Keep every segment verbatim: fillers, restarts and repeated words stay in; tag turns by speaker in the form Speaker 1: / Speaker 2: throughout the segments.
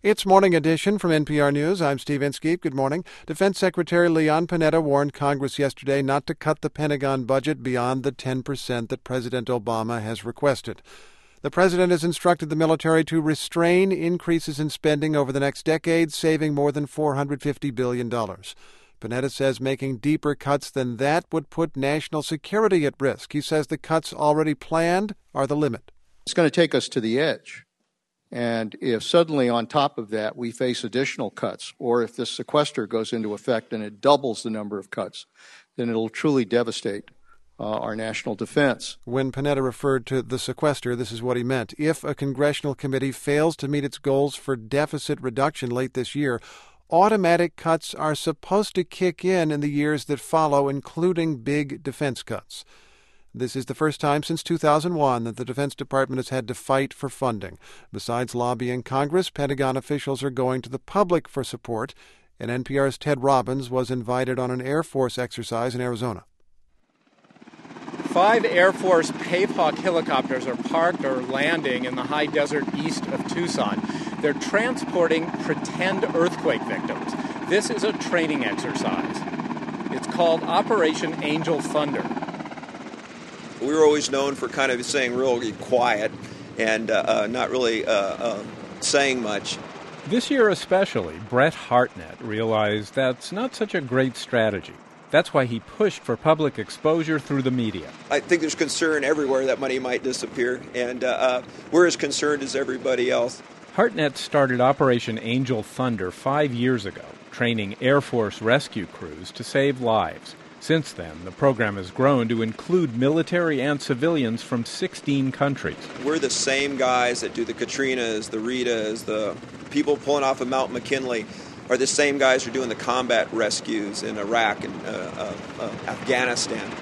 Speaker 1: It's Morning Edition from N P R News. I'm Steve Inskeep. Good morning. Defense Secretary Leon Panetta warned Congress yesterday not to cut the Pentagon budget beyond the ten percent that President Obama has requested. The president has instructed the military to restrain increases in spending over the next decade, saving more than four hundred fifty billion dollars. Panetta says making deeper cuts than that would put national security at risk. He says the cuts already planned are the limit.
Speaker 2: It's going to take us to the edge. And if suddenly on top of that we face additional cuts, or if this sequester goes into effect and it doubles the number of cuts, then it'll truly devastate uh, our national defense.
Speaker 1: When Panetta referred to the sequester, this is what he meant. If a congressional committee fails to meet its goals for deficit reduction late this year, automatic cuts are supposed to kick in in the years that follow, including big defense cuts. This is the first time since two thousand one that the Defense Department has had to fight for funding. Besides lobbying Congress, Pentagon officials are going to the public for support, and N P R's Ted Robbins was invited on an Air Force exercise in Arizona.
Speaker 3: Five Air Force Pavehawk helicopters are parked or landing in the high desert east of Tucson. They're transporting pretend earthquake victims. This is a training exercise. It's called Operation Angel Thunder.
Speaker 4: We were always known for kind of staying really quiet and uh, uh, not really uh, uh, saying much.
Speaker 5: This year especially, Brett Hartnett realized that's not such a great strategy. That's why he pushed for public exposure through the media.
Speaker 4: I think there's concern everywhere that money might disappear, and uh, uh, we're as concerned as everybody else.
Speaker 5: Hartnett started Operation Angel Thunder five years ago, training Air Force rescue crews to save lives. Since then, the program has grown to include military and civilians from sixteen countries.
Speaker 4: We're the same guys that do the Katrinas, the Ritas, the people pulling off of Mount McKinley are the same guys who are doing the combat rescues in Iraq and uh, uh, uh, Afghanistan.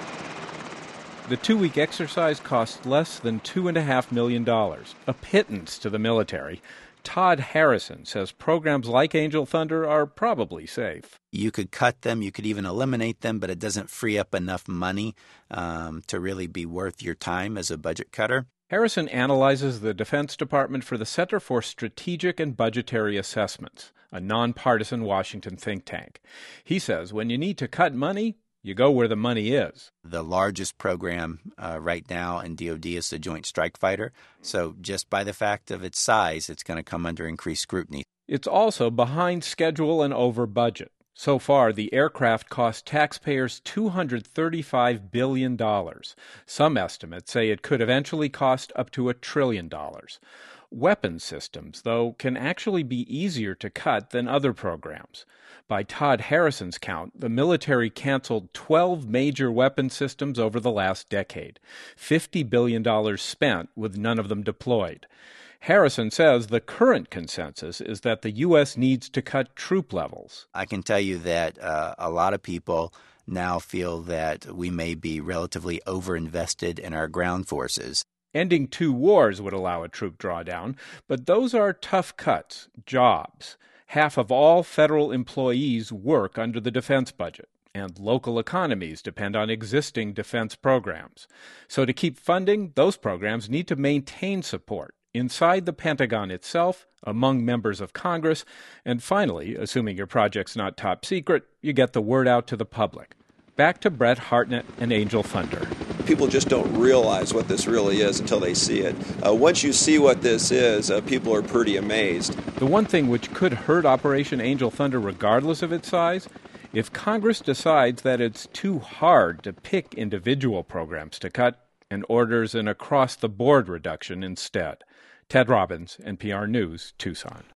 Speaker 5: The two-week exercise cost less than two point five million dollars, a pittance to the military. Todd Harrison says programs like Angel Thunder are probably safe.
Speaker 6: You could cut them, you could even eliminate them, but it doesn't free up enough money um, to really be worth your time as a budget cutter.
Speaker 5: Harrison analyzes the Defense Department for the Center for Strategic and Budgetary Assessments, a nonpartisan Washington think tank. He says when you need to cut money, you go where the money is.
Speaker 6: The largest program uh, right now in D O D is the Joint Strike Fighter. So just by the fact of its size, it's going to come under increased scrutiny.
Speaker 5: It's also behind schedule and over budget. So far, the aircraft cost taxpayers two hundred thirty-five billion dollars. Some estimates say it could eventually cost up to a trillion dollars. Weapons systems, though, can actually be easier to cut than other programs. By Todd Harrison's count, the military canceled twelve major weapon systems over the last decade, fifty billion dollars spent with none of them deployed. Harrison says the current consensus is that the U S needs to cut troop levels.
Speaker 6: I can tell you that uh, a lot of people now feel that we may be relatively overinvested in our ground forces.
Speaker 5: Ending two wars would allow a troop drawdown, but those are tough cuts, jobs. Half of all federal employees work under the defense budget, and local economies depend on existing defense programs. So to keep funding, those programs need to maintain support inside the Pentagon itself, among members of Congress, and finally, assuming your project's not top secret, you get the word out to the public. Back to Brett Hartnett and Angel Thunder.
Speaker 4: People just don't realize what this really is until they see it. Uh, once you see what this is, uh, people are pretty amazed.
Speaker 5: The one thing which could hurt Operation Angel Thunder regardless of its size, if Congress decides that it's too hard to pick individual programs to cut and orders an across-the-board reduction instead. Ted Robbins, N P R News, Tucson.